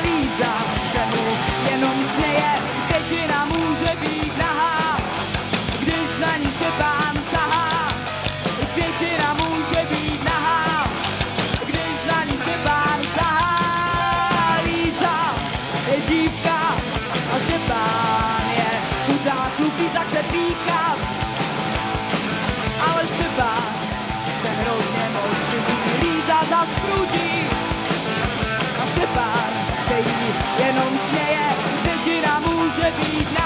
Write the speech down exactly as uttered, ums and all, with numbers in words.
Líza se mu jenom směje, květina může být nahá, když na ní Štěpán sahá. Květina může být nahá, když na ní Štěpán sahá. Líza je dívka a Štěpán je chudák kluk, Líza chce píchat, ale Štěpán se hrozně moc líbí. Líza zas prudí a Štěpán se jí jenom směje, květina může být nahá.